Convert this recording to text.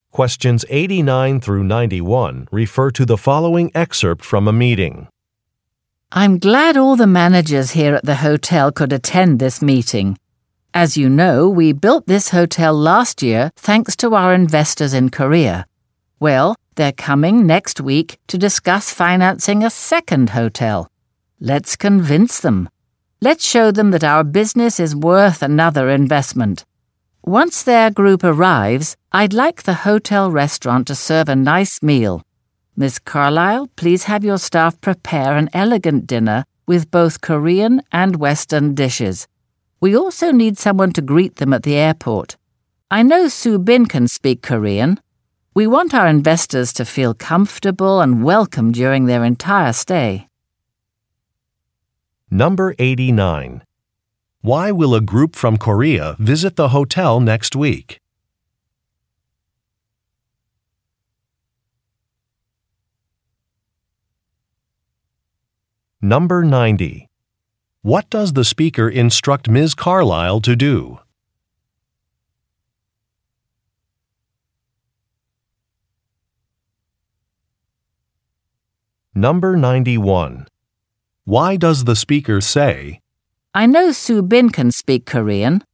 Questions 89 through 91 refer to the following excerpt from a meeting. I'm glad all the managers here at the hotel could attend this meeting. As you know, we built this hotel last year thanks to our investors in Korea. Well, they're coming next week to discuss financing a second hotel. Let's convince them. Let's show them that our business is worth another investment. Once their group arrives, I'd like the hotel restaurant to serve a nice meal. Miss Carlyle, please have your staff prepare an elegant dinner with both Korean and Western dishes. We also need someone to greet them at the airport. I know Soo Bin can speak Korean. We want our investors to feel comfortable and welcome during their entire stay. Number 89. Why will a group from Korea visit the hotel next week? Number 90. What does the speaker instruct Ms. Carlyle to do? Number 91. Why does the speaker say, I know Soo Bin can speak Korean.